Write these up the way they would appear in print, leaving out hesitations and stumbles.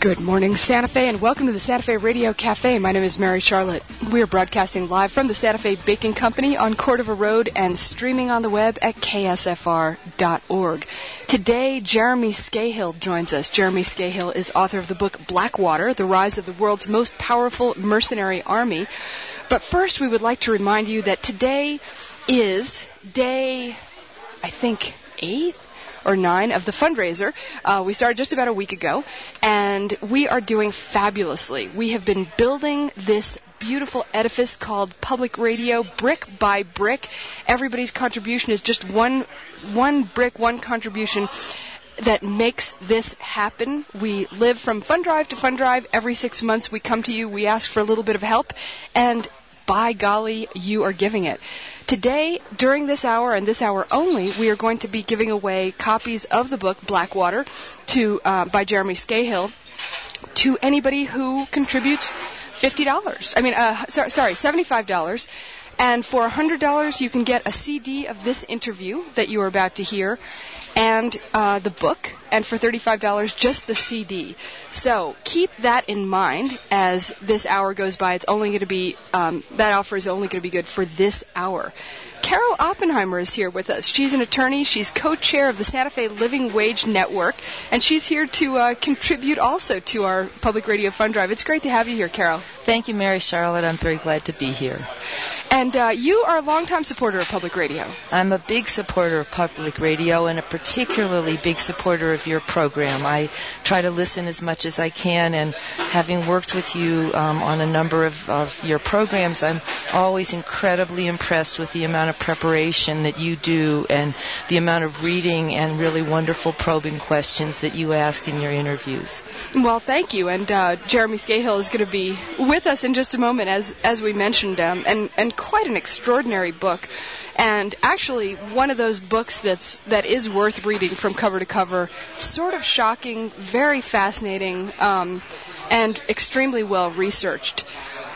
Good morning, Santa Fe, and welcome to the Santa Fe Radio Cafe. My name is Mary Charlotte. We are broadcasting live from the Santa Fe Baking Company on Cordova Road and streaming on the web at ksfr.org. Today, Jeremy Scahill joins us. Jeremy Scahill is author of the book Blackwater, The Rise of the World's Most Powerful Mercenary Army. But first, we would like to remind you that today is day, I think, 8 or 9 of the fundraiser. We started just about a week ago, and we are doing fabulously. We have been building this beautiful edifice called Public Radio, brick by brick. Everybody's contribution is just one brick, one contribution that makes this happen. We live from fund drive to fund drive. Every 6 months we come to you, we ask for a little bit of help, and by golly, you are giving it. Today, during this hour and this hour only, we are going to be giving away copies of the book Blackwater by Jeremy Scahill to anybody who contributes $50. $75. And for $100, you can get a CD of this interview that you are about to hear, and the book, and for $35, just the CD. So keep that in mind as this hour goes by. It's only going to be, that offer is only going to be good for this hour. Carol Oppenheimer is here with us. She's an attorney. She's co-chair of the Santa Fe Living Wage Network, and she's here to contribute also to our Public Radio Fund Drive. It's great to have you here, Carol. Thank you, Mary Charlotte. I'm very glad to be here. And you are a longtime supporter of public radio. I'm a big supporter of public radio and a particularly big supporter of your program. I try to listen as much as I can, and having worked with you on a number of your programs, I'm always incredibly impressed with the amount of preparation that you do and the amount of reading and really wonderful probing questions that you ask in your interviews. Well, thank you. And Jeremy Scahill is going to be with us in just a moment, as we mentioned, and quite an extraordinary book, and actually one of those books that is worth reading from cover to cover. Sort of shocking, very fascinating, and extremely well researched.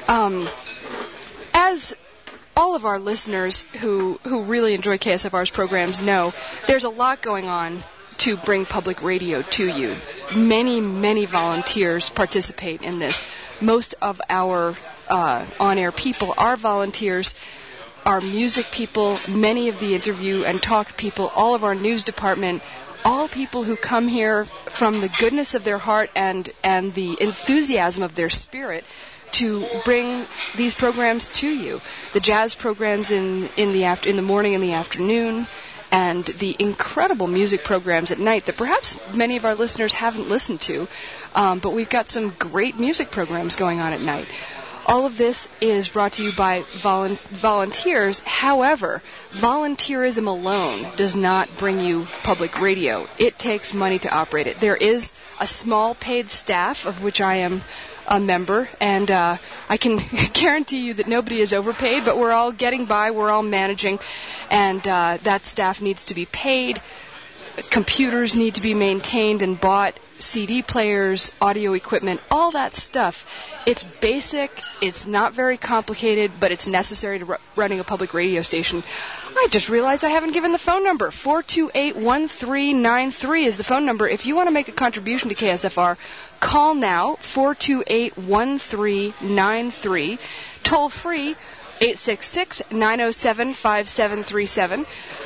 As all of our listeners who really enjoy KSFR's programs know, there's a lot going on to bring public radio to you. Many, many volunteers participate in this. Most of our on-air people are volunteers, our music people, many of the interview and talk people, all of our news department, all people who come here from the goodness of their heart and the enthusiasm of their spirit to bring these programs to you. The jazz programs in the morning and the afternoon, and the incredible music programs at night that perhaps many of our listeners haven't listened to, but we've got some great music programs going on at night. All of this is brought to you by volunteers. However, volunteerism alone does not bring you public radio. It takes money to operate it. There is a small paid staff, of which I am a member, and I can guarantee you that nobody is overpaid, but we're all getting by, we're all managing, and that staff needs to be paid. Computers need to be maintained and bought, CD players, audio equipment, all that stuff. It's basic, it's not very complicated, but it's necessary to running a public radio station. I just realized I haven't given the phone number. 428-1393 is the phone number. If you want to make a contribution to KSFR, call now, 428-1393. Toll free, 866-907-5737.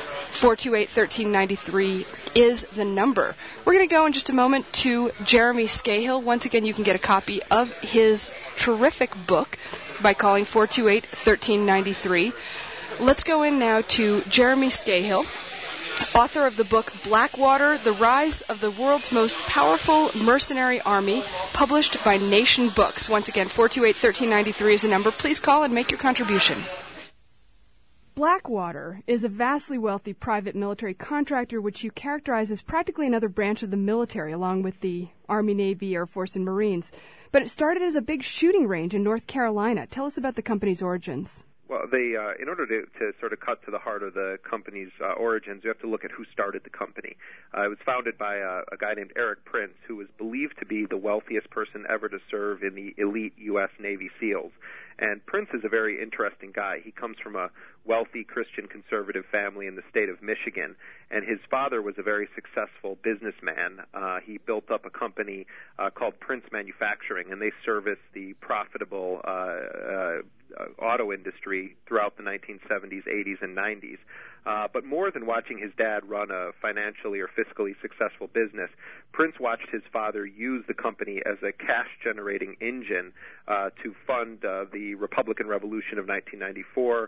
428-1393 is the number. We're going to go in just a moment to Jeremy Scahill. Once again, you can get a copy of his terrific book by calling 428-1393. Let's go in now to Jeremy Scahill, author of the book Blackwater, The Rise of the World's Most Powerful Mercenary Army, published by Nation Books. Once again, 428-1393 is the number. Please call and make your contribution. Blackwater is a vastly wealthy private military contractor which you characterize as practically another branch of the military along with the Army, Navy, Air Force, and Marines. But it started as a big shooting range in North Carolina. Tell us about the company's origins. Well, they, in order to sort of cut to the heart of the company's origins, you have to look at who started the company. It was founded by a guy named Eric Prince, who was believed to be the wealthiest person ever to serve in the elite U.S. Navy SEALs. And Prince is a very interesting guy. He comes from a wealthy Christian conservative family in the state of Michigan, and his father was a very successful businessman. He built up a company called Prince Manufacturing, and they serviced the profitable auto industry throughout the 1970s, 80s, and 90s. But more than watching his dad run a financially or fiscally successful business, Prince watched his father use the company as a cash-generating engine to fund the Republican Revolution of 1994,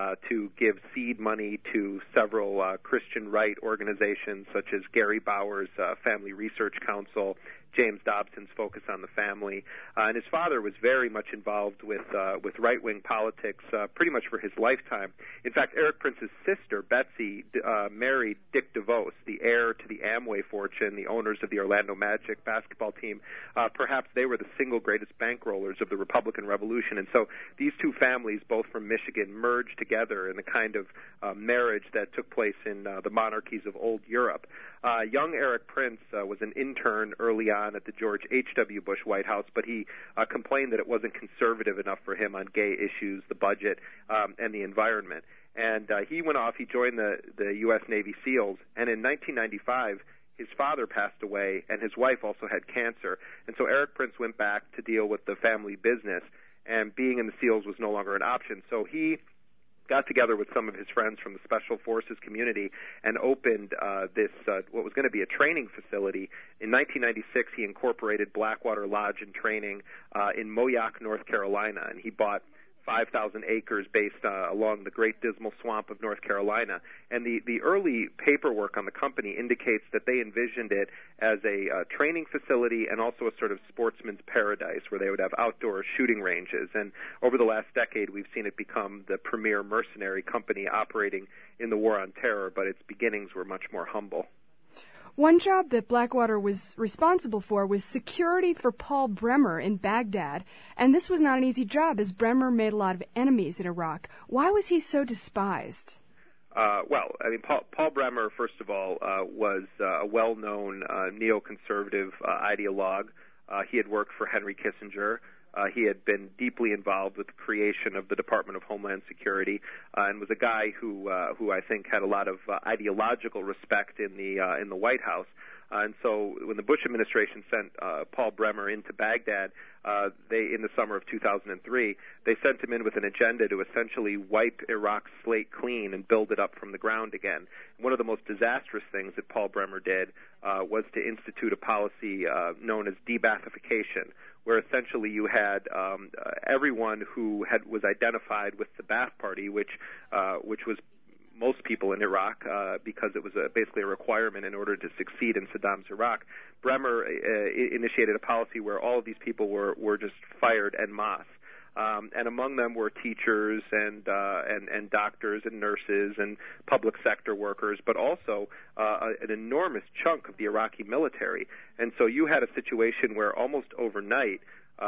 to give seed money to several Christian right organizations such as Gary Bauer's Family Research Council, James Dobson's Focus on the Family, and his father was very much involved with right-wing politics pretty much for his lifetime. In fact, Eric Prince's sister, Betsy, married Dick DeVos, the heir to the Amway fortune, the owners of the Orlando Magic basketball team. Perhaps they were the single greatest bankrollers of the Republican Revolution, and so these two families, both from Michigan, merged together in the kind of marriage that took place in the monarchies of old Europe. Young Eric Prince was an intern early on at the George H.W. Bush White House, but he complained that it wasn't conservative enough for him on gay issues, the budget, and the environment. And he went off, he joined the U.S. Navy SEALs, and in 1995, his father passed away, and his wife also had cancer. And so Eric Prince went back to deal with the family business, and being in the SEALs was no longer an option. So he got together with some of his friends from the Special Forces community and opened this what was going to be a training facility. In 1996, he incorporated Blackwater Lodge and Training in Moyock, North Carolina, and he bought 5,000 acres based along the Great Dismal Swamp of North Carolina. And the early paperwork on the company indicates that they envisioned it as a training facility and also a sort of sportsman's paradise where they would have outdoor shooting ranges. And over the last decade, we've seen it become the premier mercenary company operating in the War on Terror, but its beginnings were much more humble. One job that Blackwater was responsible for was security for Paul Bremer in Baghdad, and this was not an easy job as Bremer made a lot of enemies in Iraq. Why was he so despised? Well, I mean, Paul Bremer, first of all, was a well-known neoconservative ideologue. He had worked for Henry Kissinger. He had been deeply involved with the creation of the Department of Homeland Security, and was a guy who I think had a lot of ideological respect in the White House. And so when the Bush administration sent Paul Bremer into Baghdad, in the summer of 2003, they sent him in with an agenda to essentially wipe Iraq's slate clean and build it up from the ground again. One of the most disastrous things that Paul Bremer did was to institute a policy known as de-Baathification, where essentially you had everyone who was identified with the Ba'ath Party, which was most people in Iraq, because it was basically a requirement in order to succeed in Saddam's Iraq. Bremer initiated a policy where all of these people were just fired en masse. And among them were teachers and doctors and nurses and public sector workers, but also an enormous chunk of the Iraqi military. And so you had a situation where almost overnight,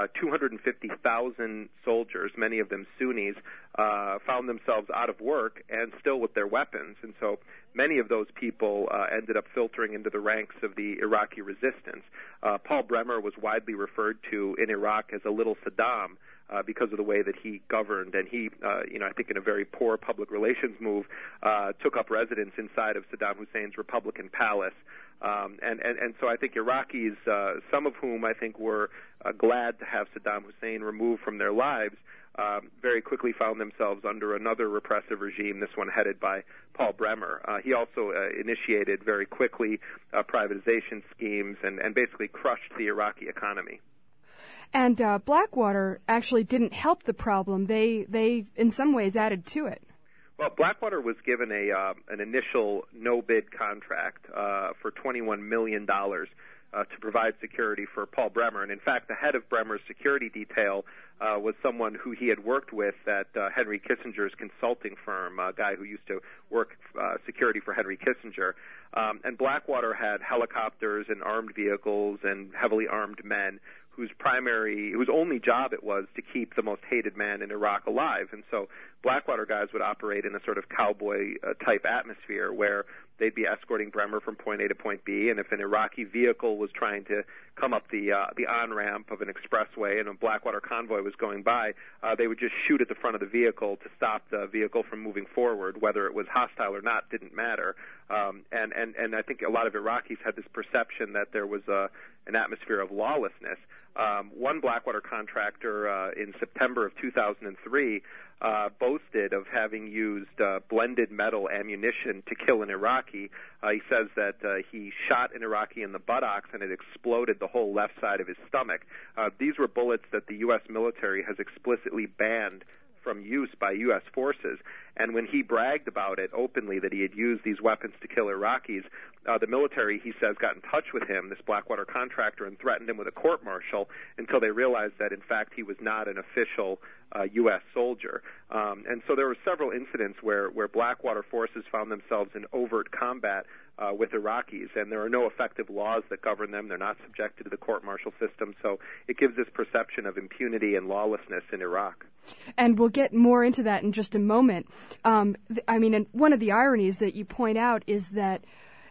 250,000 soldiers, many of them Sunnis, found themselves out of work and still with their weapons. And so many of those people ended up filtering into the ranks of the Iraqi resistance. Paul Bremer was widely referred to in Iraq as a little Saddam, because of the way that he governed, and he, I think in a very poor public relations move, took up residence inside of Saddam Hussein's Republican palace. And so I think Iraqis, some of whom I think were glad to have Saddam Hussein removed from their lives, very quickly found themselves under another repressive regime, this one headed by Paul Bremer. He also initiated very quickly privatization schemes and basically crushed the Iraqi economy. And Blackwater actually didn't help the problem. They in some ways added to it. Well, Blackwater was given an initial no-bid contract for $21 million to provide security for Paul Bremer. And in fact, the head of Bremer's security detail was someone who he had worked with at Henry Kissinger's consulting firm, a guy who used to work security for Henry Kissinger. And Blackwater had helicopters and armed vehicles and heavily armed men whose only job it was to keep the most hated man in Iraq alive. And so Blackwater guys would operate in a sort of cowboy-type atmosphere where they'd be escorting Bremer from point A to point B, and if an Iraqi vehicle was trying to come up the on-ramp of an expressway and a Blackwater convoy was going by, they would just shoot at the front of the vehicle to stop the vehicle from moving forward. Whether it was hostile or not didn't matter. And I think a lot of Iraqis had this perception that there was an atmosphere of lawlessness. One Blackwater contractor in September of 2003 boasted of having used blended metal ammunition to kill an Iraqi. He says that he shot an Iraqi in the buttocks and it exploded the whole left side of his stomach. These were bullets that the U.S. military has explicitly banned from use by U.S. forces. And when he bragged about it openly, that he had used these weapons to kill Iraqis, the military, he says, got in touch with him, this Blackwater contractor, and threatened him with a court-martial until they realized that, in fact, he was not an official U.S. soldier. And so there were several incidents where Blackwater forces found themselves in overt combat with Iraqis, and there are no effective laws that govern them. They're not subjected to the court-martial system, so it gives this perception of impunity and lawlessness in Iraq. And we'll get more into that in just a moment. And one of the ironies that you point out is that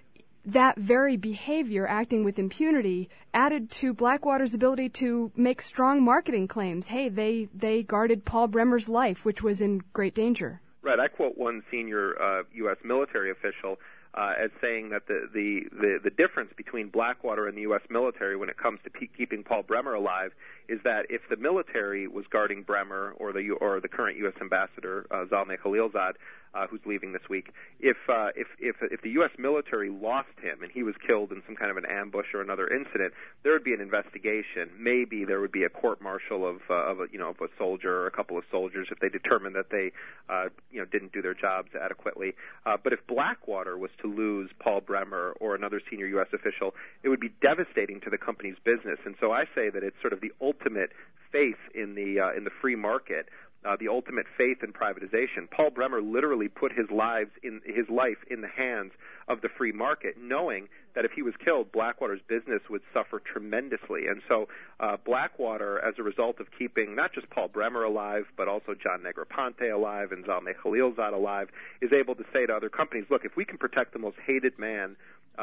very behavior, acting with impunity, added to Blackwater's ability to make strong marketing claims. Hey, they guarded Paul Bremer's life, which was in great danger. Right. I quote one senior U.S. military official as saying that the difference between Blackwater and the U.S. military when it comes to keeping Paul Bremer alive is that if the military was guarding Bremer or the current U.S. ambassador Zalmay Khalilzad, who's leaving this week, if the U.S. military lost him and he was killed in some kind of an ambush or another incident, there would be an investigation. Maybe there would be a court-martial of a soldier or a couple of soldiers if they determined that they didn't do their jobs adequately. But if Blackwater was to lose Paul Bremer or another senior U.S. official, it would be devastating to the company's business. And so I say that it's sort of the ultimate faith in the free market, the ultimate faith in privatization. Paul Bremer literally put his life in the hands of the free market, knowing that if he was killed, Blackwater's business would suffer tremendously. And so Blackwater, as a result of keeping not just Paul Bremer alive, but also John Negroponte alive and Zalmay Khalilzad alive, is able to say to other companies, look, if we can protect the most hated man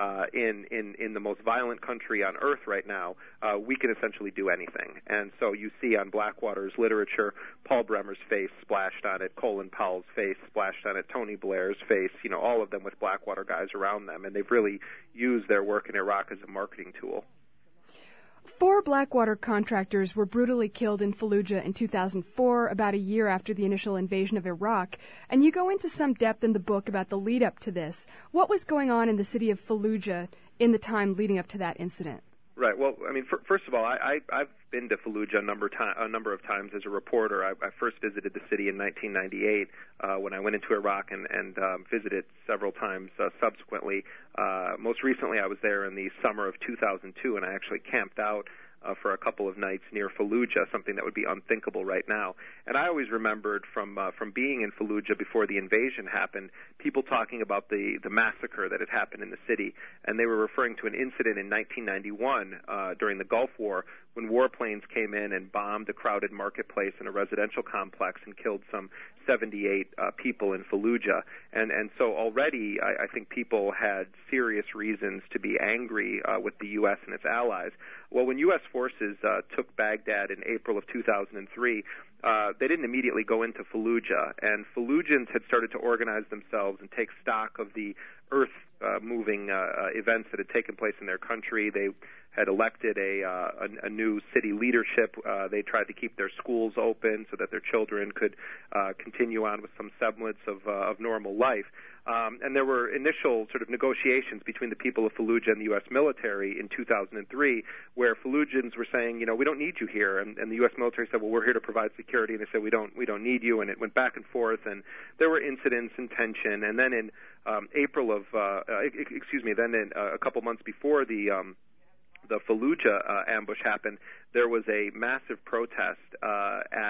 in the most violent country on earth right now, we can essentially do anything. And so you see on Blackwater's literature, Paul Bremer's face splashed on it, Colin Powell's face splashed on it, Tony Blair's face, all of them with Blackwater guys around them, and they've really used their work in Iraq as a marketing tool. 4 Blackwater contractors were brutally killed in Fallujah in 2004, about a year after the initial invasion of Iraq. And you go into some depth in the book about the lead up to this. What was going on in the city of Fallujah in the time leading up to that incident? Right. Well, first of all, I've been to Fallujah a number of times as a reporter. I first visited the city in 1998 when I went into Iraq and visited several times subsequently. Most recently, I was there in the summer of 2002, and I actually camped out for a couple of nights near Fallujah, something that would be unthinkable right now. And I always remembered from being in Fallujah before the invasion happened, people talking about the massacre that had happened in the city, and they were referring to an incident in 1991 during the Gulf War when warplanes came in and bombed a crowded marketplace in a residential complex and killed some 78 people in Fallujah. And so already I think people had serious reasons to be angry with the U.S. and its allies. Well, when U.S. forces took Baghdad in April of 2003, they didn't immediately go into Fallujah, and Fallujans had started to organize themselves and take stock of the earth-moving events that had taken place in their country. They had elected a new city leadership. They tried to keep their schools open so that their children could continue on with some semblance of normal life. And there were initial sort of negotiations between the people of Fallujah and the U.S. military in 2003 where Fallujans were saying, we don't need you here. And the U.S. military said, well, we're here to provide security. And they said, we don't need you. And it went back and forth. And there were incidents and tension. And then in April of, then in a couple months before the Fallujah ambush happened, there was a massive protest at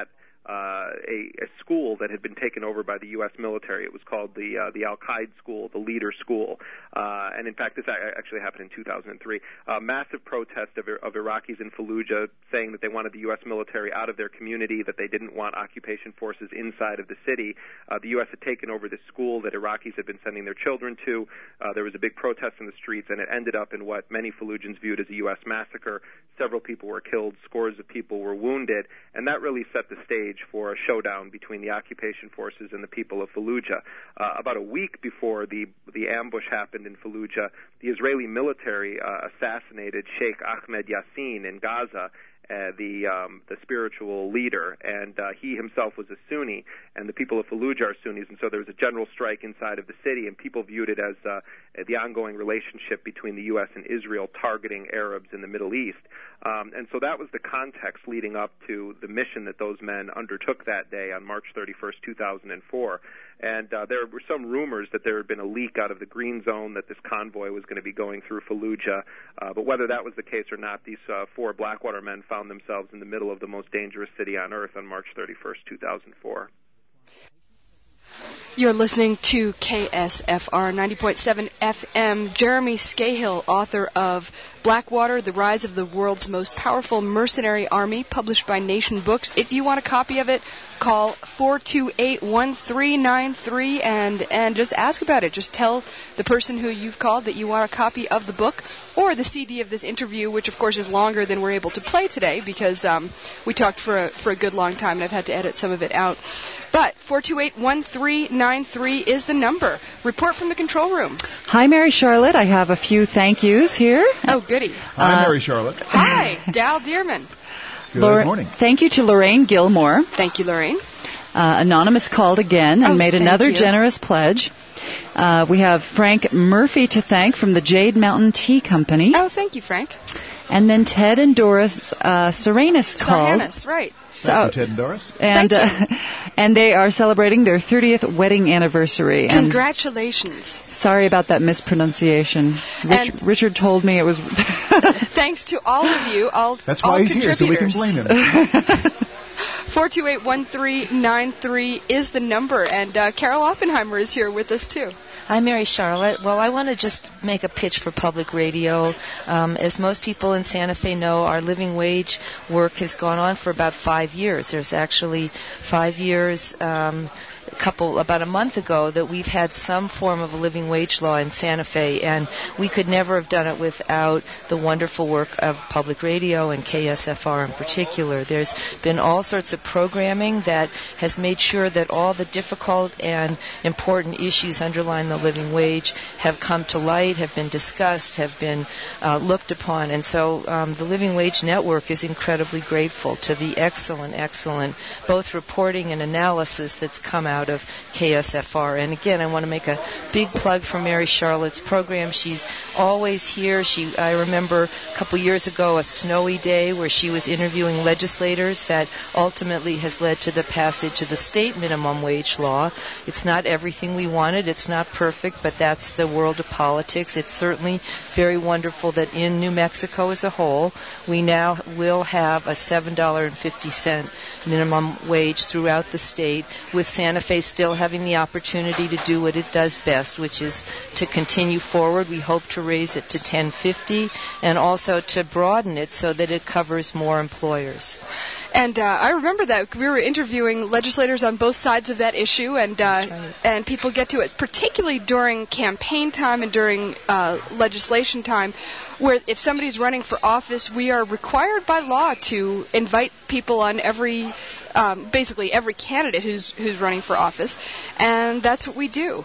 a school that had been taken over by the U.S. military. It was called the Al-Qaeda School, the Leader School. And in fact, this actually happened in 2003. Massive protest of Iraqis in Fallujah saying that they wanted the U.S. military out of their community, that they didn't want occupation forces inside of the city. The U.S. had taken over this school that Iraqis had been sending their children to. There was a big protest in the streets, and it ended up in what many Fallujans viewed as a U.S. massacre. Several people were killed, scores of people were wounded, and that really set the stage for a showdown between the occupation forces and the people of Fallujah. About a week before the ambush happened in Fallujah, the Israeli military assassinated Sheikh Ahmed Yassin in Gaza, the spiritual leader, and he himself was a Sunni, and the people of Fallujah are Sunnis, and so there was a general strike inside of the city, and people viewed it as the ongoing relationship between the U.S. and Israel targeting Arabs in the Middle East. And so that was the context leading up to the mission that those men undertook that day on March 31st, 2004. And there were some rumors that there had been a leak out of the Green Zone, that this convoy was going to be going through Fallujah. But whether that was the case or not, these four Blackwater men found themselves in the middle of the most dangerous city on earth on March 31st, 2004. You're listening to KSFR 90.7 FM. Jeremy Scahill, author of Blackwater, The Rise of the World's Most Powerful Mercenary Army, published by Nation Books. If you want a copy of it, call 428-1393 and just ask about it. Just tell the person who you've called that you want a copy of the book or the CD of this interview, which of course is longer than we're able to play today because we talked for a good long time and I've had to edit some of it out. But 428-1393 is the number. Report from the control room. Hi, Mary Charlotte. I have a few thank yous here. Oh, goody. Hi, Mary Charlotte. Hi, Dal Dearman. Good morning. Thank you to Lorraine Gilmore. Thank you, Lorraine. Anonymous called again and made another generous pledge. We have Frank Murphy to thank from the Jade Mountain Tea Company. Oh, thank you, Frank. And then Ted and Doris Serenas called. Serenas, right. Thank you, Ted and Doris. And they are celebrating their 30th wedding anniversary. Congratulations. Sorry about that mispronunciation. Richard told me it was... Thanks to all of you, That's why he's here, so we can blame him. 428-1393 is the number, and Carol Oppenheimer is here with us, too. Hi, Mary Charlotte. Well, I want to just make a pitch for public radio. As most people in Santa Fe know, our living wage work has gone on for about 5 years. There's actually 5 years, about a month ago, that we've had some form of a living wage law in Santa Fe, and we could never have done it without the wonderful work of public radio and KSFR in particular. There's been all sorts of programming that has made sure that all the difficult and important issues underlying the living wage have come to light, have been discussed, have been looked upon, and so the Living Wage Network is incredibly grateful to the excellent both reporting and analysis that's come out of KSFR. And again, I want to make a big plug for Mary Charlotte's program. She's always here. I remember a couple years ago a snowy day where she was interviewing legislators that ultimately has led to the passage of the state minimum wage law. It's not everything we wanted. It's not perfect, but that's the world of politics. It's certainly very wonderful that in New Mexico as a whole, we now will have a $7.50 minimum wage throughout the state, with Santa Fe still having the opportunity to do what it does best, which is to continue forward. We hope to raise it to $10.50 and also to broaden it so that it covers more employers. And I remember that we were interviewing legislators on both sides of that issue, and and people get to it, particularly during campaign time and during legislation time, where if somebody's running for office, we are required by law to invite people on basically every candidate who's running for office, and that's what we do.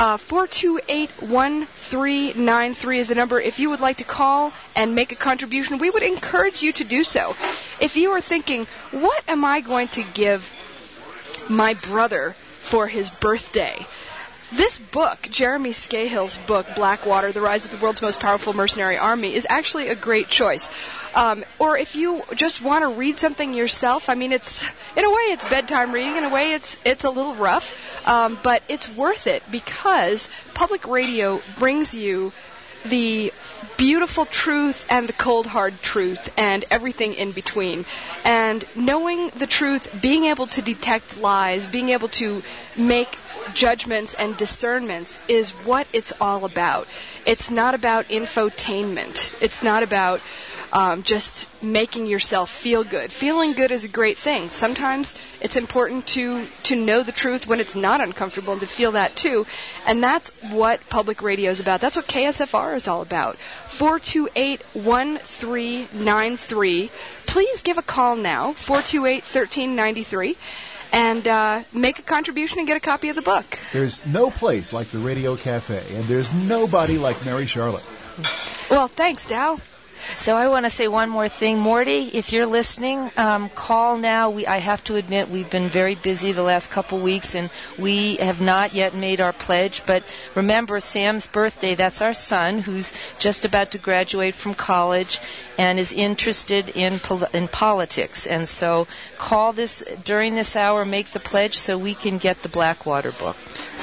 428-1393 is the number. If you would like to call and make a contribution, we would encourage you to do so. If you are thinking, what am I going to give my brother for his birthday? This book, Jeremy Scahill's book, Blackwater, The Rise of the World's Most Powerful Mercenary Army, is actually a great choice. Or if you just want to read something yourself, I mean, in a way it's bedtime reading, in a way it's a little rough, but it's worth it because public radio brings you the beautiful truth and the cold, hard truth and everything in between. And knowing the truth, being able to detect lies, being able to make judgments and discernments is what it's all about. It's not about infotainment. It's not about just making yourself feel good. Feeling good is a great thing. Sometimes it's important to know the truth when it's not uncomfortable and to feel that too. And that's what public radio is about. That's what KSFR is all about. 428-1393. Please give a call now, 428-1393. And make a contribution and get a copy of the book. There's no place like the Radio Cafe, and there's nobody like Mary Charlotte. Well, thanks, Dow. So I want to say one more thing. Morty, if you're listening, call now. I have to admit we've been very busy the last couple weeks, and we have not yet made our pledge. But remember, Sam's birthday, that's our son, who's just about to graduate from college and is interested in politics. And so call this during this hour, make the pledge so we can get the Blackwater book.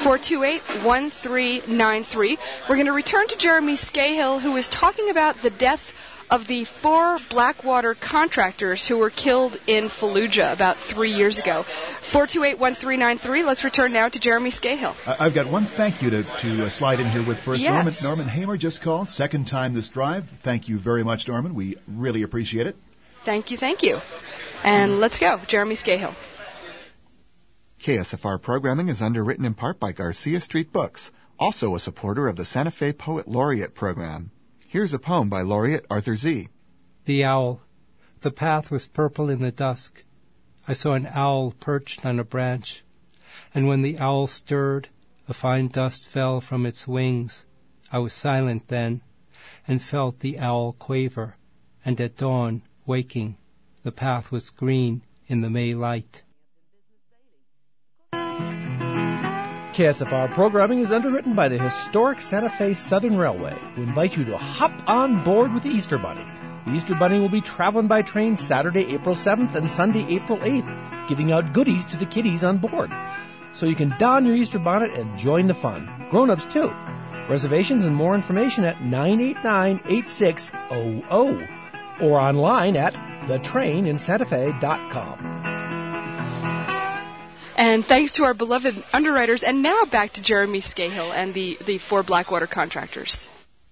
428-1393. We're going to return to Jeremy Scahill, who was talking about the death of the 4 Blackwater contractors who were killed in Fallujah about 3 years ago. 428-1393. Let's return now to Jeremy Scahill. I've got one thank you to slide in here with first. Yes. Norman Hamer just called. Second time this drive. Thank you very much, Norman. We really appreciate it. Thank you. And let's go. Jeremy Scahill. KSFR programming is underwritten in part by Garcia Street Books, also a supporter of the Santa Fe Poet Laureate program. Here's a poem by Laureate Arthur Z. The Owl. The path was purple in the dusk. I saw an owl perched on a branch, and when the owl stirred, a fine dust fell from its wings. I was silent then, and felt the owl quaver, and at dawn, waking, the path was green in the May light. KSFR programming is underwritten by the historic Santa Fe Southern Railway, who invite you to hop on board with the Easter Bunny. The Easter Bunny will be traveling by train Saturday, April 7th and Sunday, April 8th, giving out goodies to the kiddies on board. So you can don your Easter bonnet and join the fun. Grown-ups, too. Reservations and more information at 989-8600 or online at thetraininsantafe.com. And thanks to our beloved underwriters. And now back to Jeremy Scahill and the 4 Blackwater contractors.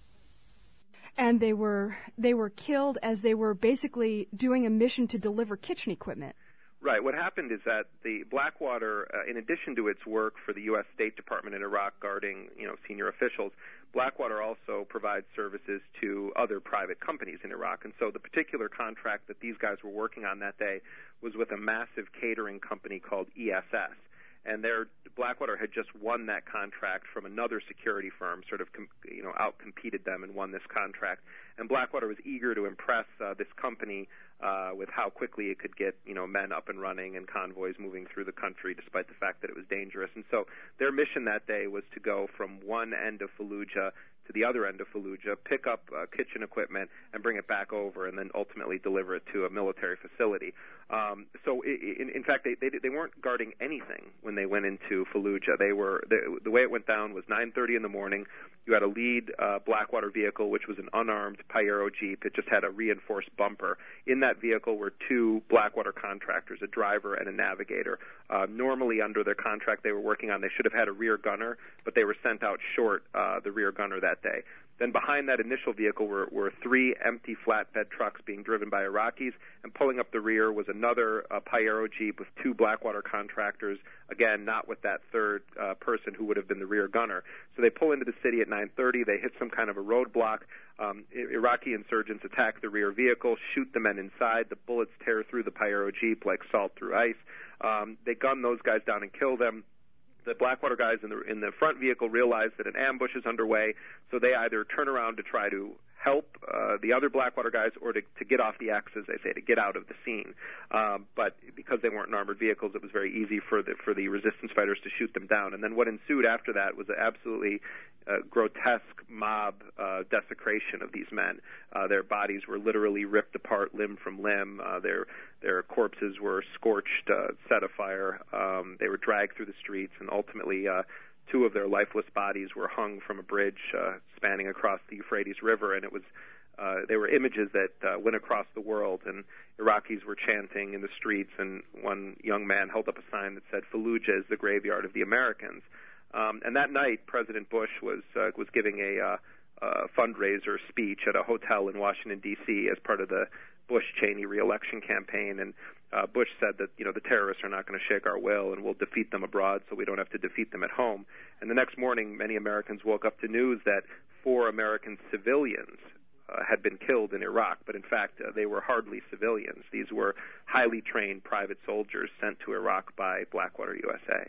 And they were killed as they were basically doing a mission to deliver kitchen equipment. Right. What happened is that the Blackwater, in addition to its work for the U.S. State Department in Iraq guarding, senior officials, Blackwater also provides services to other private companies in Iraq. And so the particular contract that these guys were working on that day was with a massive catering company called ESS. And Blackwater had just won that contract from another security firm, sort of, outcompeted them and won this contract. And Blackwater was eager to impress this company with how quickly it could get, men up and running and convoys moving through the country, despite the fact that it was dangerous. And so their mission that day was to go from one end of Fallujah to the other end of Fallujah, pick up kitchen equipment, and bring it back over, and then ultimately deliver it to a military facility. In fact, they weren't guarding anything when they went into Fallujah. The way it went down was 9:30 in the morning. You had a lead Blackwater vehicle, which was an unarmed Pajero Jeep. It just had a reinforced bumper. In that vehicle were 2 Blackwater contractors, a driver and a navigator. Normally, under their contract they were working on, they should have had a rear gunner, but they were sent out short the rear gunner that day. Then behind that initial vehicle were 3 empty flatbed trucks being driven by Iraqis, and pulling up the rear was another Pajero Jeep with 2 Blackwater contractors, again, not with that third person who would have been the rear gunner. So they pull into the city at 9:30. They hit some kind of a roadblock. Iraqi insurgents attack the rear vehicle, shoot the men inside. The bullets tear through the Pajero Jeep like salt through ice. They gun those guys down and kill them. The Blackwater guys in the front vehicle realize that an ambush is underway, so they either turn around to try to help the other Blackwater guys or to get off the X, as they say, to get out of the scene. But because they weren't in armored vehicles, it was very easy for the resistance fighters to shoot them down. And then what ensued after that was an absolutely grotesque mob desecration of these men. Their bodies were literally ripped apart limb from limb. Their corpses were scorched, set afire. They were dragged through the streets, and ultimately two of their lifeless bodies were hung from a bridge spanning across the Euphrates River, and it was they were images that went across the world, and Iraqis were chanting in the streets, and one young man held up a sign that said, "Fallujah is the graveyard of the Americans." And that night, President Bush was giving a fundraiser speech at a hotel in Washington, D.C. as part of the Bush-Cheney re-election campaign, and Bush said that, the terrorists are not going to shake our will, and we'll defeat them abroad so we don't have to defeat them at home. And the next morning, many Americans woke up to news that 4 American civilians had been killed in Iraq, but in fact, they were hardly civilians. These were highly trained private soldiers sent to Iraq by Blackwater USA.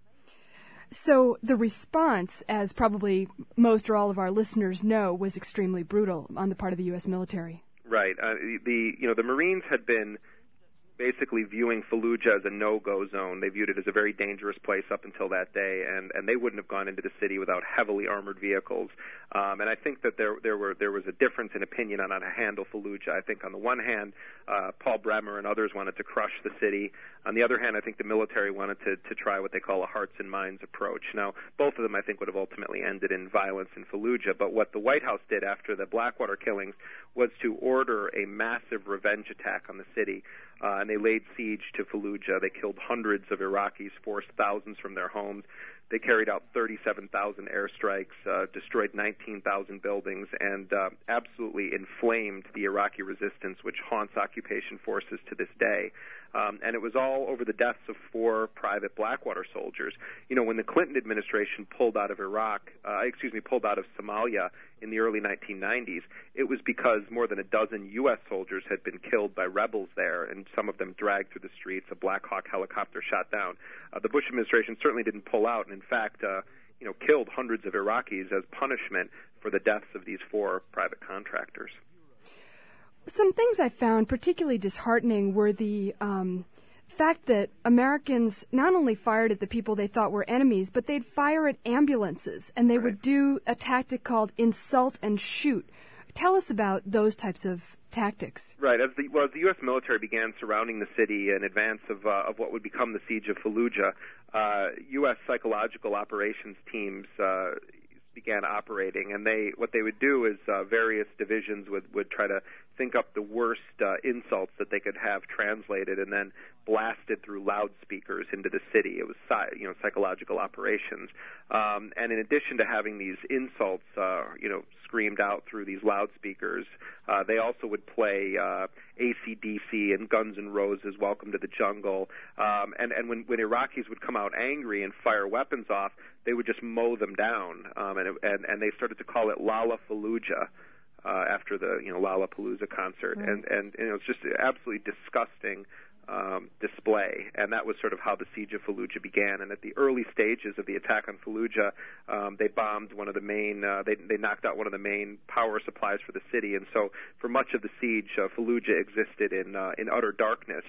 So the response, as probably most or all of our listeners know, was extremely brutal on the part of the U.S. military. Right. The Marines had been basically viewing Fallujah as a no-go zone. They viewed it as a very dangerous place up until that day, and they wouldn't have gone into the city without heavily armored vehicles. And I think that there was a difference in opinion on how to handle Fallujah. I think on the one hand, Paul Bremer and others wanted to crush the city. On the other hand, I think the military wanted to try what they call a hearts and minds approach. Now, both of them, I think, would have ultimately ended in violence in Fallujah, but what the White House did after the Blackwater killings was to order a massive revenge attack on the city. And they laid siege to Fallujah. They killed hundreds of Iraqis, forced thousands from their homes. They carried out 37,000 airstrikes, destroyed 19,000 buildings, and absolutely inflamed the Iraqi resistance, which haunts occupation forces to this day. And it was all over the deaths of 4 private Blackwater soldiers. When the Clinton administration pulled out of Somalia in the early 1990s, it was because more than a dozen U.S. soldiers had been killed by rebels there, and some of them dragged through the streets, a Black Hawk helicopter shot down. The Bush administration certainly didn't pull out, and in fact, killed hundreds of Iraqis as punishment for the deaths of these 4 private contractors. Some things I found particularly disheartening were the fact that Americans not only fired at the people they thought were enemies, but they'd fire at ambulances, and they would do a tactic called insult and shoot. Tell us about those types of tactics. Right. As the U.S. military began surrounding the city in advance of what would become the siege of Fallujah, U.S. psychological operations teams began operating, and what they would do is various divisions would try to think up the worst insults that they could have translated and then blasted through loudspeakers into the city. It was psychological operations, and in addition to having these insults screamed out through these loudspeakers, they also would play AC/DC and Guns N' Roses' Welcome to the Jungle, and when Iraqis would come out angry and fire weapons off, they would just mow them down, and they started to call it Lollapalooza after the Lollapalooza concert, and it was just absolutely disgusting display, and that was sort of how the siege of Fallujah began. And at the early stages of the attack on Fallujah, they bombed one of the main, they knocked out one of the main power supplies for the city, and so for much of the siege, Fallujah existed in utter darkness,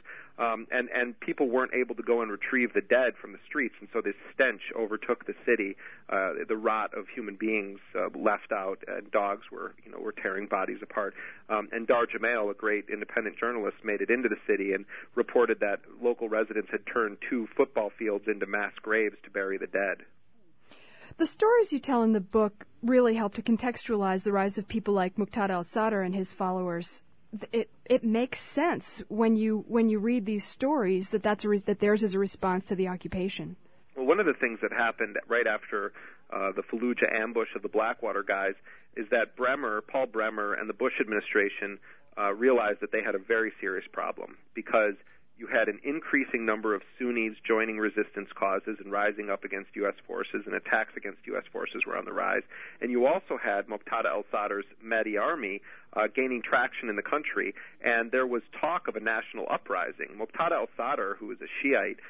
and people weren't able to go and retrieve the dead from the streets, and so this stench overtook the city. The rot of human beings left out, and dogs were tearing bodies apart. And Dar Jamail, a great independent journalist, made it into the city and reported that local residents had turned 2 football fields into mass graves to bury the dead. The stories you tell in the book really help to contextualize the rise of people like Muqtada al-Sadr and his followers. It makes sense when you read these stories that theirs is a response to the occupation. Well, one of the things that happened right after the Fallujah ambush of the Blackwater guys is that Paul Bremer, and the Bush administration realized that they had a very serious problem, because you had an increasing number of Sunnis joining resistance causes and rising up against U.S. forces, and attacks against U.S. forces were on the rise. And you also had Muqtada al-Sadr's Mahdi army gaining traction in the country, and there was talk of a national uprising. Muqtada al-Sadr, who was a Shiite,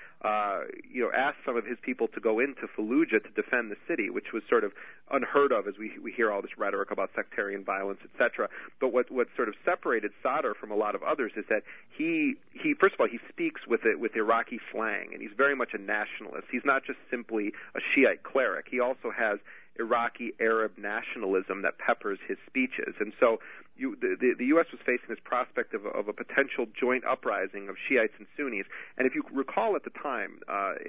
asked some of his people to go into Fallujah to defend the city, which was sort of unheard of as we hear all this rhetoric about sectarian violence, etc. But what sort of separated Sadr from a lot of others is that he first of all, he speaks with Iraqi slang, and he's very much a nationalist. He's not just simply a Shiite cleric. He also has Iraqi Arab nationalism that peppers his speeches. And so, the U.S. was facing this prospect of a potential joint uprising of Shiites and Sunnis. And if you recall at the time,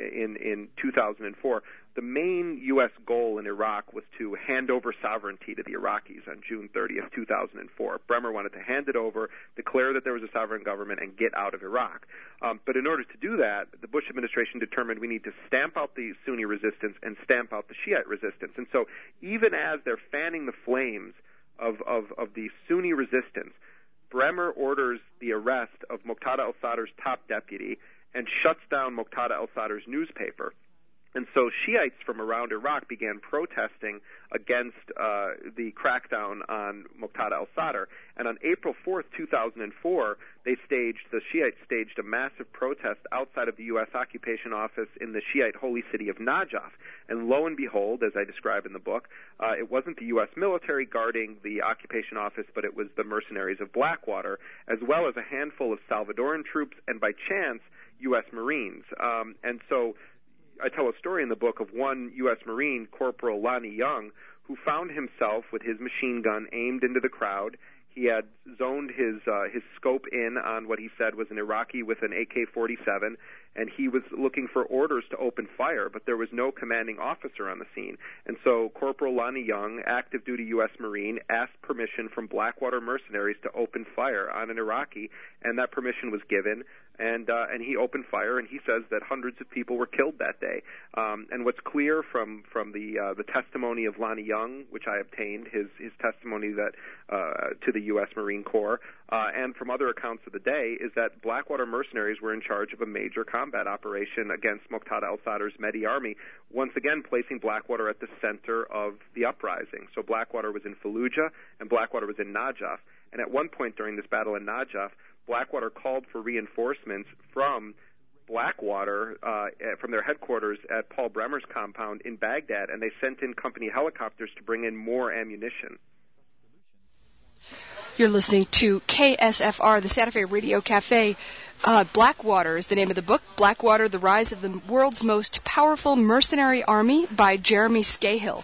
in 2004, the main U.S. goal in Iraq was to hand over sovereignty to the Iraqis on June 30th, 2004. Bremer wanted to hand it over, declare that there was a sovereign government, and get out of Iraq. But in order to do that, the Bush administration determined we need to stamp out the Sunni resistance and stamp out the Shiite resistance. And so even as they're fanning the flames of the Sunni resistance, Bremer orders the arrest of Muqtada al-Sadr's top deputy and shuts down Muqtada al-Sadr's newspaper. And so Shiites from around Iraq began protesting against the crackdown on Muqtada al-Sadr. And on April 4th, 2004, the Shiites staged a massive protest outside of the U.S. occupation office in the Shiite holy city of Najaf. And lo and behold, as I describe in the book, it wasn't the U.S. military guarding the occupation office, but it was the mercenaries of Blackwater, as well as a handful of Salvadoran troops and, by chance, U.S. Marines. And so I tell a story in the book of one U.S. Marine, Corporal Lonnie Young, who found himself with his machine gun aimed into the crowd. He had zoned his scope in on what he said was an Iraqi with an AK-47, and he was looking for orders to open fire, but there was no commanding officer on the scene. And so Corporal Lonnie Young, active duty U.S. Marine, asked permission from Blackwater mercenaries to open fire on an Iraqi, and that permission was given. And he opened fire, and he says that hundreds of people were killed that day. And what's clear from the testimony of Lonnie Young, which I obtained, his testimony that to the U.S. Marine Corps, and from other accounts of the day, is that Blackwater mercenaries were in charge of a major combat operation against Muqtada al-Sadr's Mahdi army, once again placing Blackwater at the center of the uprising. So Blackwater was in Fallujah, and Blackwater was in Najaf. And at one point during this battle in Najaf, Blackwater called for reinforcements from Blackwater, from their headquarters at Paul Bremer's compound in Baghdad, and they sent in company helicopters to bring in more ammunition. You're listening to KSFR, the Santa Fe Radio Cafe. Blackwater is the name of the book. Blackwater, The Rise of the World's Most Powerful Mercenary Army by Jeremy Scahill.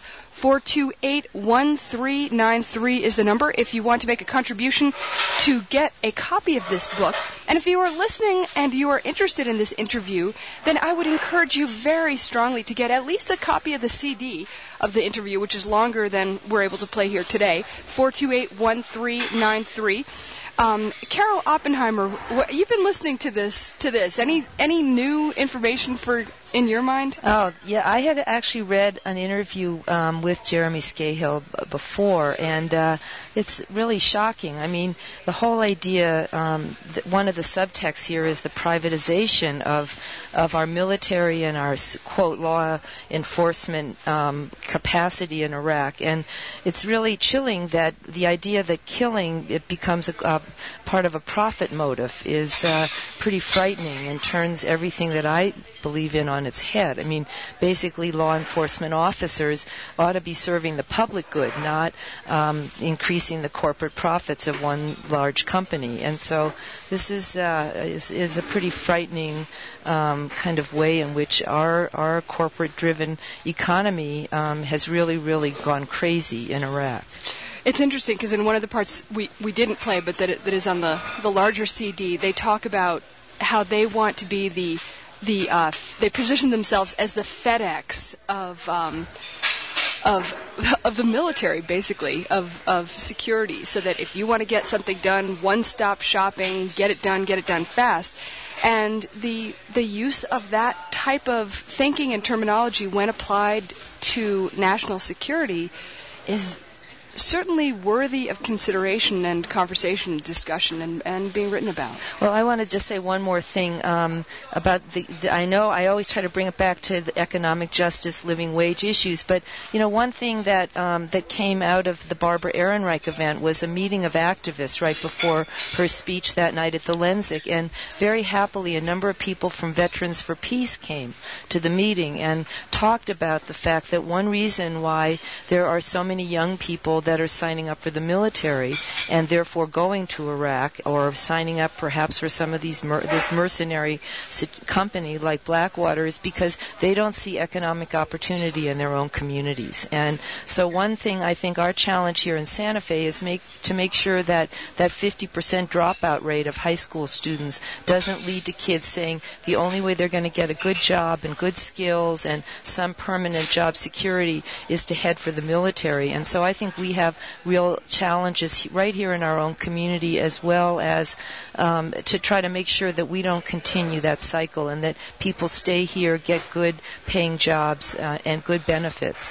428-1393 is the number if you want to make a contribution to get a copy of this book. And if you are listening and you are interested in this interview, then I would encourage you very strongly to get at least a copy of the CD of the interview, which is longer than we're able to play here today. 428-1393. Carol Oppenheimer, you've been listening to this. Any new information in your mind? Oh, yeah, I had actually read an interview with Jeremy Scahill before, and it's really shocking. I mean, the whole idea, one of the subtexts here is the privatization of our military and our, quote, law enforcement capacity in Iraq. And it's really chilling that the idea that killing, it becomes a part of a profit motive is pretty frightening and turns everything that I believe in on its head. I mean, basically law enforcement officers ought to be serving the public good, not increasing the corporate profits of one large company. And so this is a pretty frightening kind of way in which our corporate-driven economy has really, really gone crazy in Iraq. It's interesting because in one of the parts we didn't play, but that is on the larger CD, they talk about how they want to be they position themselves as the FedEx of the military, basically, of security, so that if you want to get something done, one-stop shopping, get it done fast. And the use of that type of thinking and terminology when applied to national security is certainly worthy of consideration and conversation, discussion, and being written about. Well, I want to just say one more thing about I know I always try to bring it back to the economic justice, living wage issues, but one thing that came out of the Barbara Ehrenreich event was a meeting of activists right before her speech that night at the Lenzik, and very happily a number of people from Veterans for Peace came to the meeting and talked about the fact that one reason why there are so many young people that are signing up for the military and therefore going to Iraq or signing up perhaps for some of these this mercenary company like Blackwater is because they don't see economic opportunity in their own communities. And so one thing I think our challenge here in Santa Fe is to make sure that 50% dropout rate of high school students doesn't lead to kids saying the only way they're going to get a good job and good skills and some permanent job security is to head for the military. And so I think we have real challenges right here in our own community, as well as to try to make sure that we don't continue that cycle and that people stay here, get good paying jobs and good benefits.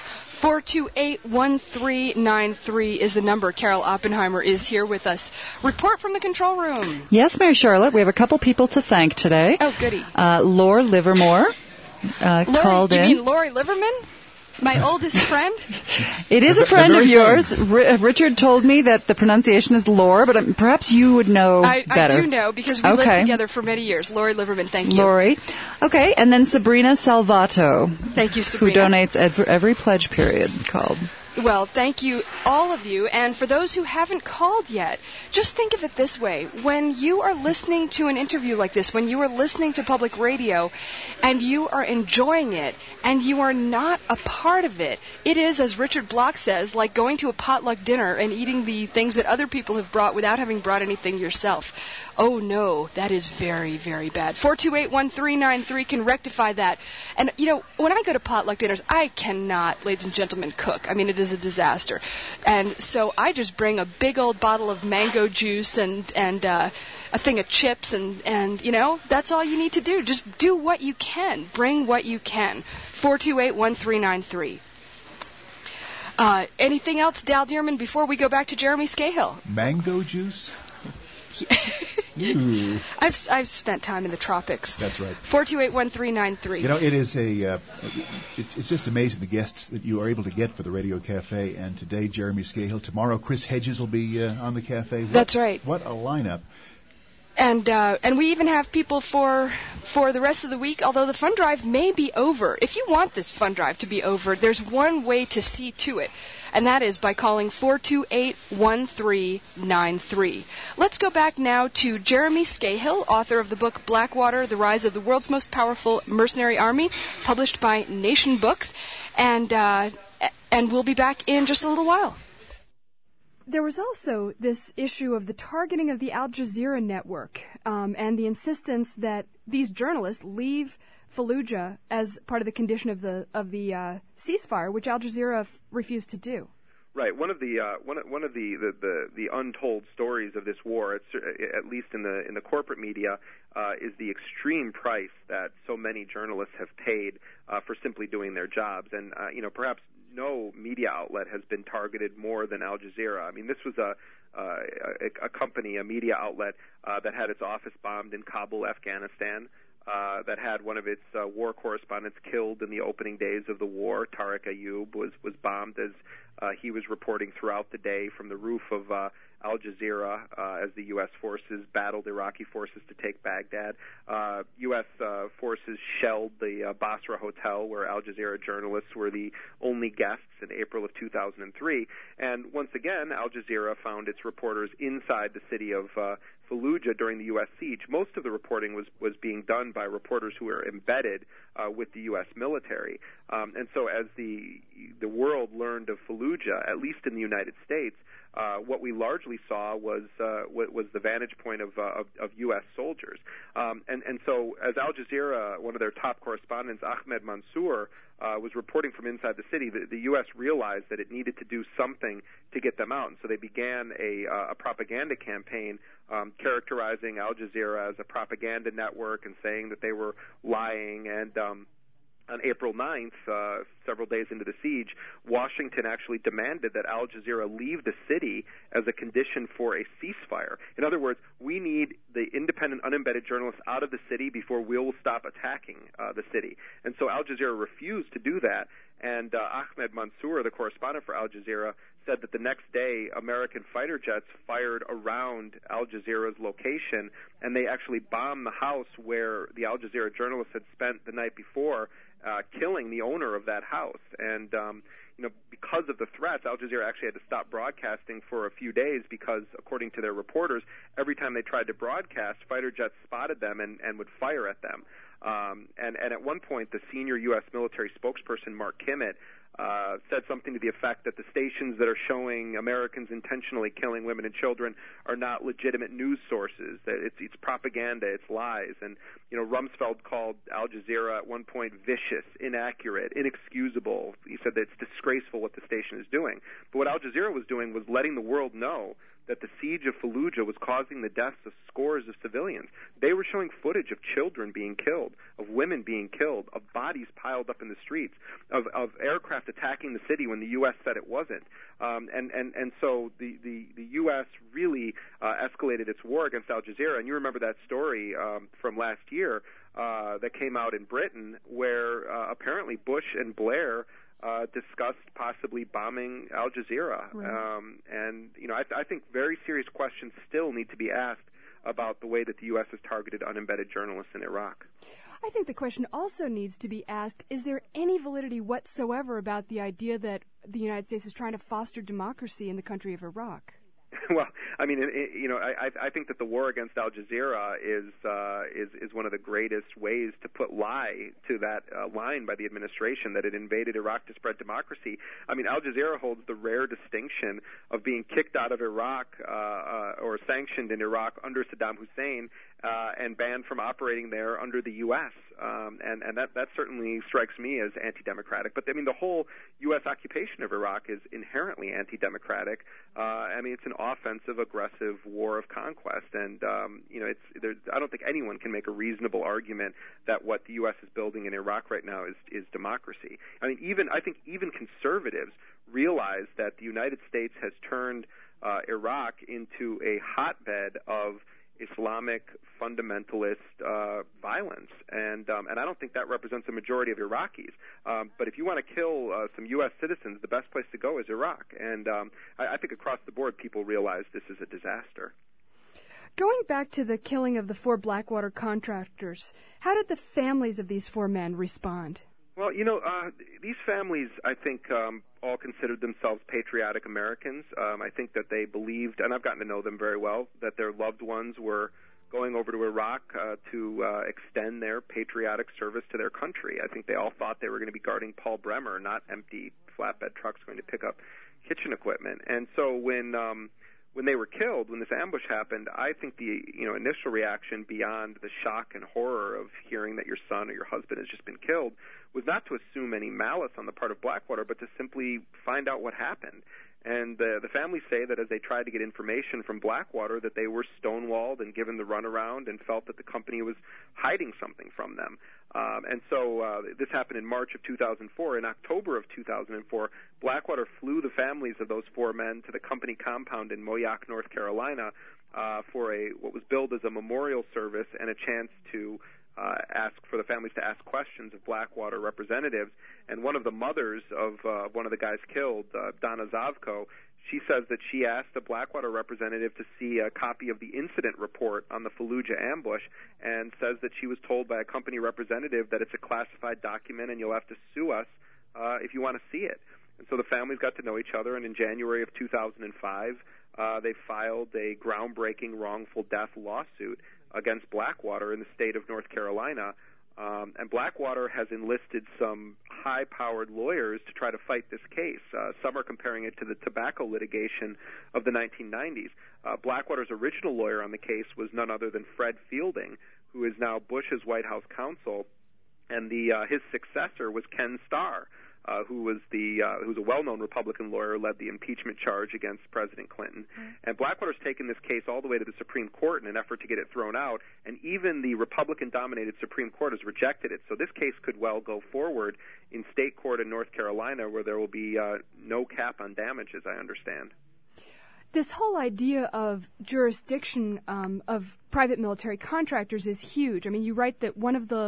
428-1393 is the number. Carol Oppenheimer is here with us. Report from the control room. Yes, Mary Charlotte, we have a couple people to thank today. Oh, goody. Lore Livermore called in. You mean Lori Liverman? My oldest friend? It is a friend of yours. Richard told me that the pronunciation is Lore, but perhaps you would know better. I do know because we lived together for many years. Lori Liverman, thank you. Lori. Okay, and then Sabrina Salvato. Thank you, Sabrina. Who donates every pledge period called. Well, thank you, all of you. And for those who haven't called yet, just think of it this way. When you are listening to an interview like this, when you are listening to public radio, and you are enjoying it, and you are not a part of it, it is, as Richard Block says, like going to a potluck dinner and eating the things that other people have brought without having brought anything yourself. Oh, no, that is very, very bad. 428-1393 can rectify that. And, you know, when I go to potluck dinners, I cannot, ladies and gentlemen, cook. I mean, it is a disaster. And so I just bring a big old bottle of mango juice and a thing of chips, and you know, that's all you need to do. Just do what you can. Bring what you can. 428-1393. Anything else, Dal Dearman, before we go back to Jeremy Scahill? Mango juice? I've spent time in the tropics. That's right. 428-1393. You know, it is it's just amazing the guests that you are able to get for the Radio Cafe. And today, Jeremy Scahill. Tomorrow, Chris Hedges will be on the cafe. That's right. What a lineup! And we even have people for the rest of the week, although the fund drive may be over. If you want this fund drive to be over, there's one way to see to it, and that is by calling 428-1393. Let's go back now to Jeremy Scahill, author of the book Blackwater, The Rise of the World's Most Powerful Mercenary Army, published by Nation Books, and we'll be back in just a little while. There was also this issue of the targeting of the Al Jazeera network and the insistence that these journalists leave Fallujah as part of the condition of the ceasefire, which Al Jazeera refused to do. Right. One of the untold stories of this war, at least in the corporate media, is the extreme price that so many journalists have paid for simply doing their jobs, and perhaps no media outlet has been targeted more than Al Jazeera. I mean, this was a company, a media outlet that had its office bombed in Kabul, Afghanistan, that had one of its war correspondents killed in the opening days of the war. Tariq Ayoub was bombed as he was reporting throughout the day from the roof of Al Jazeera as the U.S. forces battled Iraqi forces to take Baghdad. U.S. forces shelled the Basra hotel where Al Jazeera journalists were the only guests in April of 2003. And once again, Al Jazeera found its reporters inside the city of Fallujah during the U.S. siege. Most of the reporting was being done by reporters who were embedded with the U.S. military. And so as the world learned of Fallujah, at least in the United States, what we largely saw was the vantage point of U.S. soldiers. And so as Al Jazeera, one of their top correspondents, Ahmed Mansour, was reporting from inside the city, the U.S. realized that it needed to do something to get them out. And so they began a propaganda campaign characterizing Al Jazeera as a propaganda network and saying that they were lying. And on April 9th, several days into the siege, Washington actually demanded that Al Jazeera leave the city as a condition for a ceasefire. In other words, we need the independent, unembedded journalists out of the city before we'll stop attacking the city. And so Al Jazeera refused to do that, and Ahmed Mansour, the correspondent for Al Jazeera, said that the next day American fighter jets fired around Al Jazeera's location, and they actually bombed the house where the Al Jazeera journalists had spent the night before. killing the owner of that house. And because of the threats, Al Jazeera actually had to stop broadcasting for a few days because, according to their reporters, every time they tried to broadcast, fighter jets spotted them and would fire at them. And at one point, the senior U.S. military spokesperson, Mark Kimmett, said something to the effect that the stations that are showing Americans intentionally killing women and children are not legitimate news sources, that it's propaganda, it's lies. And, Rumsfeld called Al Jazeera at one point vicious, inaccurate, inexcusable. He said that it's disgraceful what the station is doing. But what Al Jazeera was doing was letting the world know that the siege of Fallujah was causing the deaths of scores of civilians. They were showing footage of children being killed, of women being killed, of bodies piled up in the streets, of aircraft attacking the city when the U.S. said it wasn't. And so the U.S. really escalated its war against Al Jazeera. And you remember that story from last year that came out in Britain where apparently Bush and Blair discussed possibly bombing Al Jazeera. Right. I think very serious questions still need to be asked about the way that the U.S. has targeted unembedded journalists in Iraq. I think the question also needs to be asked, is there any validity whatsoever about the idea that the United States is trying to foster democracy in the country of Iraq? Well, I mean, I think that the war against Al Jazeera is one of the greatest ways to put lie to that line by the administration that it invaded Iraq to spread democracy. I mean, Al Jazeera holds the rare distinction of being kicked out of Iraq or sanctioned in Iraq under Saddam Hussein and banned from operating there under the U.S. And that certainly strikes me as anti-democratic. But I mean, the whole U.S. occupation of Iraq is inherently anti-democratic. I mean, it's an offensive, aggressive war of conquest, and I don't think anyone can make a reasonable argument that what the U.S. is building in Iraq right now is democracy. I mean, I think even conservatives realize that the United States has turned Iraq into a hotbed of Islamic fundamentalist violence, and I don't think that represents a majority of Iraqis. But if you want to kill some U.S. citizens, the best place to go is Iraq, and I think across the board people realize this is a disaster. Going back to the killing of the 4 Blackwater contractors, how did the families of these 4 men respond? Well, these families, I think, all considered themselves patriotic Americans. I think that they believed, and I've gotten to know them very well, that their loved ones were going over to Iraq to extend their patriotic service to their country. I think they all thought they were going to be guarding Paul Bremer, not empty flatbed trucks going to pick up kitchen equipment. And so when they were killed, when this ambush happened, I think the initial reaction beyond the shock and horror of hearing that your son or your husband has just been killed was not to assume any malice on the part of Blackwater, but to simply find out what happened. And the families say that as they tried to get information from Blackwater, that they were stonewalled and given the runaround and felt that the company was hiding something from them. And so this happened in March of 2004. In October of 2004, Blackwater flew the families of those 4 men to the company compound in Moyock, North Carolina, for what was billed as a memorial service and a chance to ask for the families to ask questions of Blackwater representatives. And one of the mothers of one of the guys killed, Donna Zavko, she says that she asked a Blackwater representative to see a copy of the incident report on the Fallujah ambush, and says that she was told by a company representative that it's a classified document and you'll have to sue us if you want to see it. And so the families got to know each other, and in January of 2005, they filed a groundbreaking wrongful death lawsuit against Blackwater in the state of North Carolina. And Blackwater has enlisted some high-powered lawyers to try to fight this case. Some are comparing it to the tobacco litigation of the 1990s. Blackwater's original lawyer on the case was none other than Fred Fielding, who is now Bush's White House counsel, and his successor was Ken Starr, who was a well-known Republican lawyer, led the impeachment charge against President Clinton. And Blackwater's taken this case all the way to the Supreme Court in an effort to get it thrown out, and even the Republican-dominated Supreme Court has rejected it. So this case could well go forward in state court in North Carolina, where there will be no cap on damages, I understand. This whole idea of jurisdiction of private military contractors is huge. I mean, you write that one of the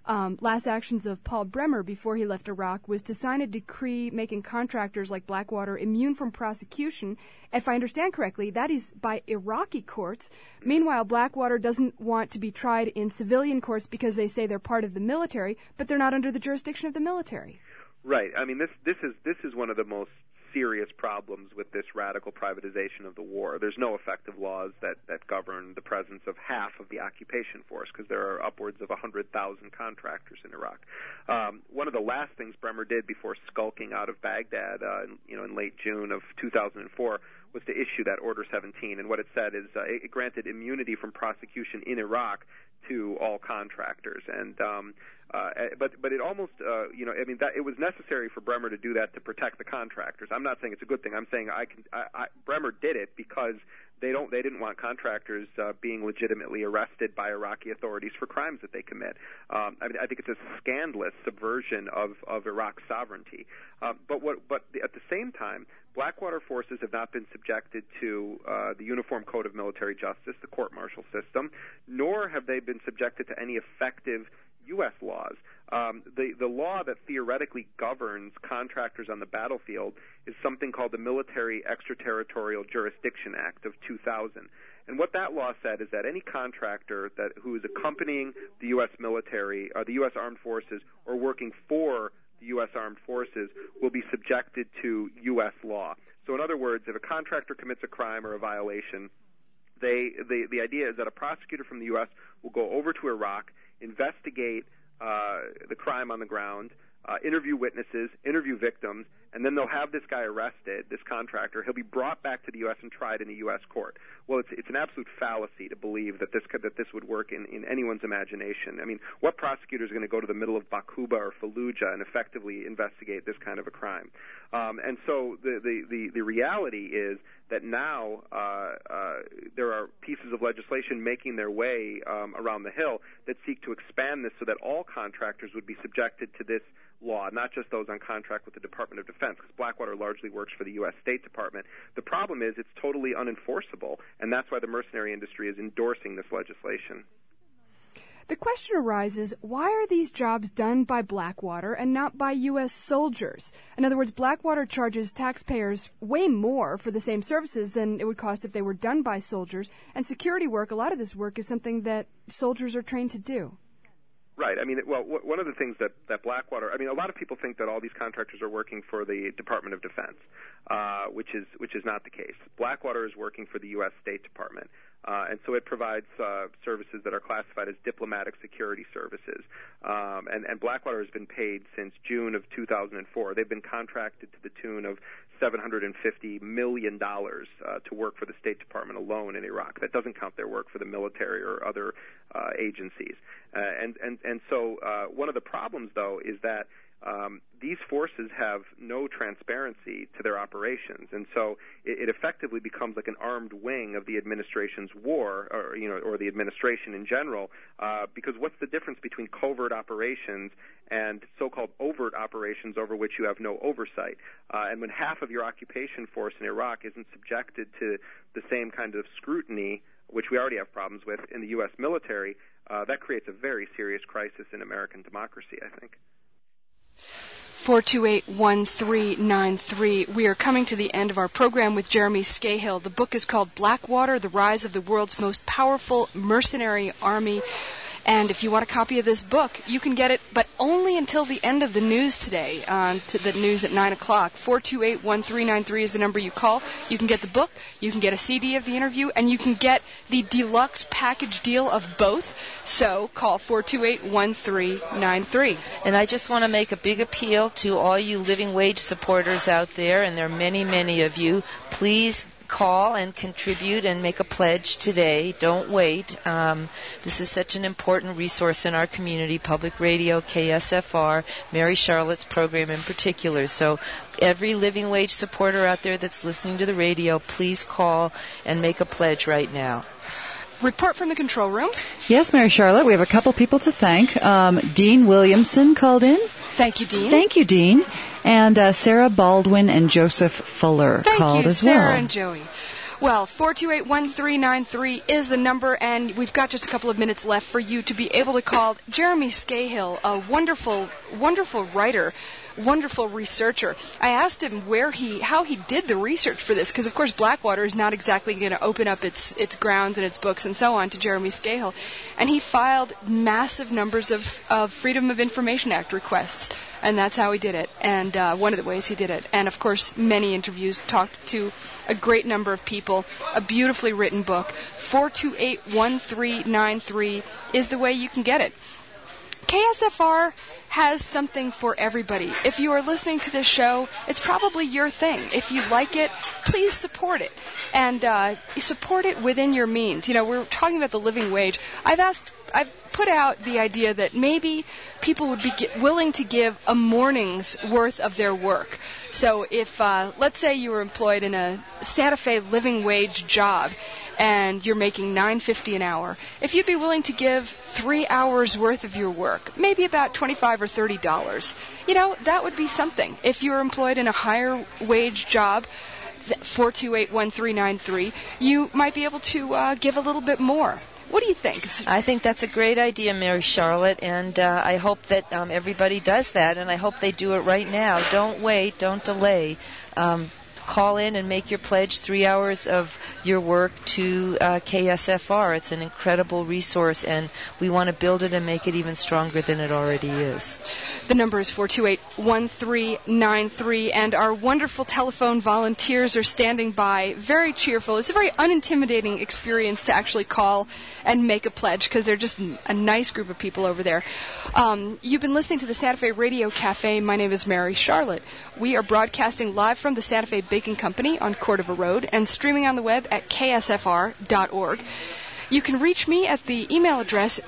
last actions of Paul Bremer before he left Iraq was to sign a decree making contractors like Blackwater immune from prosecution. If I understand correctly, that is by Iraqi courts. Meanwhile, Blackwater doesn't want to be tried in civilian courts because they say they're part of the military, but they're not under the jurisdiction of the military. Right. I mean, this is one of the most serious problems with this radical privatization of the war. There's no effective laws that govern the presence of half of the occupation force because there are upwards of 100,000 contractors in Iraq. One of the last things Bremer did before skulking out of Baghdad, in late June of 2004, was to issue that Order 17. And what it said is it granted immunity from prosecution in Iraq to all contractors. And but it almost that it was necessary for Bremer to do that to protect the contractors. I'm not saying it's a good thing. I'm saying Bremer did it because they didn't want contractors being legitimately arrested by Iraqi authorities for crimes that they commit. I think it's a scandalous subversion of Iraq's sovereignty. But at the same time, Blackwater forces have not been subjected to the Uniform Code of Military Justice, the court-martial system, nor have they been subjected to any effective U.S. laws. The law that theoretically governs contractors on the battlefield is something called the Military Extraterritorial Jurisdiction Act of 2000. And what that law said is that any contractor who is accompanying the U.S. military, the U.S. Armed Forces, or working for the U.S. Armed Forces will be subjected to U.S. law. So in other words, if a contractor commits a crime or a violation, the idea is that a prosecutor from the U.S. will go over to Iraq, investigate the crime on the ground, interview witnesses, interview victims, and then they'll have this guy arrested, this contractor. He'll be brought back to the U.S. and tried in a U.S. court. Well, it's an absolute fallacy to believe that this would work in anyone's imagination. I mean, what prosecutor is going to go to the middle of Bakuba or Fallujah and effectively investigate this kind of a crime? And so the reality is that now there are pieces of legislation making their way around the Hill that seek to expand this so that all contractors would be subjected to this law, not just those on contract with the Department of Defense, because Blackwater largely works for the U.S. State Department. The problem is it's totally unenforceable, and that's why the mercenary industry is endorsing this legislation. The question arises, why are these jobs done by Blackwater and not by U.S. soldiers? In other words, Blackwater charges taxpayers way more for the same services than it would cost if they were done by soldiers, and security work, a lot of this work is something that soldiers are trained to do. Right. I mean, well, one of the things that Blackwater, I mean, a lot of people think that all these contractors are working for the Department of Defense, which is not the case. Blackwater is working for the U.S. State Department, and so it provides services that are classified as diplomatic security services. And Blackwater has been paid since June of 2004. They've been contracted to the tune of $750 million to work for the State Department alone in Iraq. That doesn't count their work for the military or other agencies. And so one of the problems, though, is that these forces have no transparency to their operations, and so it effectively becomes like an armed wing of the administration's war, or the administration in general. Because what's the difference between covert operations and so-called overt operations over which you have no oversight? And when half of your occupation force in Iraq isn't subjected to the same kind of scrutiny, which we already have problems with in the U.S. military, that creates a very serious crisis in American democracy, I think. 428-1393. We are coming to the end of our program with Jeremy Scahill. The book is called Blackwater, The Rise of the World's Most Powerful Mercenary Army. And if you want a copy of this book, you can get it, but only until the end of the news today, to the news at 9 o'clock. 428-1393 is the number you call. You can get the book, you can get a CD of the interview, and you can get the deluxe package deal of both. So call 428-1393. And I just want to make a big appeal to all you living wage supporters out there, and there are many, many of you. Please call and contribute and make a pledge today. Don't wait. This is such an important resource in our community, public radio, KSFR, Mary Charlotte's program in particular. So every living wage supporter out there that's listening to the radio, please call and make a pledge right now. Report from the control room. Yes, Mary Charlotte, we have a couple people to thank. Dean Williamson called in. Thank you, Dean. Thank you, Dean. And Sarah Baldwin and Joseph Fuller called as well. Thank you, Sarah and Joey. Well, 428-1393 is the number, and we've got just a couple of minutes left for you to be able to call Jeremy Scahill, a wonderful, wonderful writer, wonderful researcher. I asked him how he did the research for this, because of course Blackwater is not exactly going to open up its grounds and its books and so on to Jeremy Scahill, and he filed massive numbers of Freedom of Information Act requests, and that's how he did it, and one of the ways he did it. And of course many interviews, talked to a great number of people, a beautifully written book. 428-1393 is the way you can get it. KSFR has something for everybody. If you are listening to this show, it's probably your thing. If you like it, please support it. And support it within your means. You know, we're talking about the living wage. I've put out the idea that maybe people would be willing to give a morning's worth of their work. So if, let's say you were employed in a Santa Fe living wage job, and you're making $9.50 an hour, if you'd be willing to give 3 hours worth of your work, maybe about $25 or $30, you know, that would be something. If you're employed in a higher wage job, 428-1393, you might be able to give a little bit more. What do you think? I think that's a great idea, Mary Charlotte, and I hope that everybody does that, and I hope they do it right now. Don't wait, don't delay. Call in and make your pledge, 3 hours of your work to KSFR. It's an incredible resource, and we want to build it and make it even stronger than it already is. The number is 428-1393, and our wonderful telephone volunteers are standing by, very cheerful. It's a very unintimidating experience to actually call and make a pledge, because they're just a nice group of people over there. You've been listening to the Santa Fe Radio Cafe. My name is Mary Charlotte. We are broadcasting live from the Santa Fe Baking Company on Cordova Road and streaming on the web at ksfr.org. You can reach me at the email address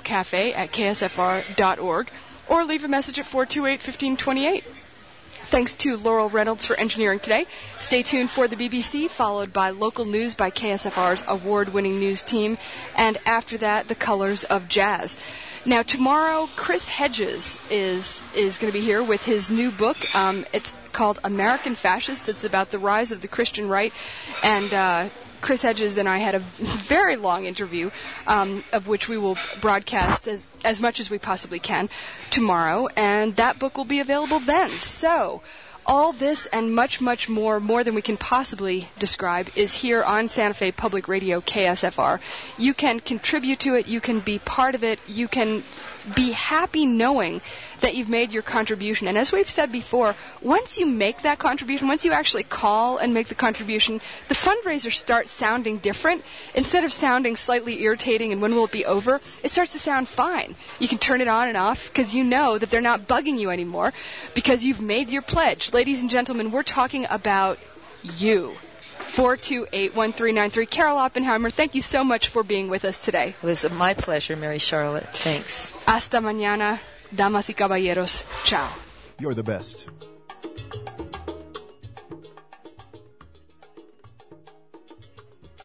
radiocafe@ksfr.org or leave a message at 428-1528. Thanks to Laurel Reynolds for engineering today. Stay tuned for the BBC, followed by local news by KSFR's award-winning news team, and after that, the colors of jazz. Now, tomorrow, Chris Hedges is going to be here with his new book. It's called American Fascists. It's about the rise of the Christian right, and Chris Hedges and I had a very long interview, of which we will broadcast as much as we possibly can tomorrow, and that book will be available then. So, all this and much, much more than we can possibly describe, is here on Santa Fe Public Radio, KSFR. You can contribute to it. You can be part of it. You can be happy knowing that you've made your contribution. And as we've said before, once you make that contribution, once you actually call and make the contribution, the fundraiser starts sounding different. Instead of sounding slightly irritating and when will it be over, it starts to sound fine. You can turn it on and off because you know that they're not bugging you anymore because you've made your pledge. Ladies and gentlemen, we're talking about you. 428-1393. Carol Oppenheimer, thank you so much for being with us today. It was my pleasure, Mary Charlotte. Thanks. Hasta mañana, damas y caballeros. Ciao. You're the best.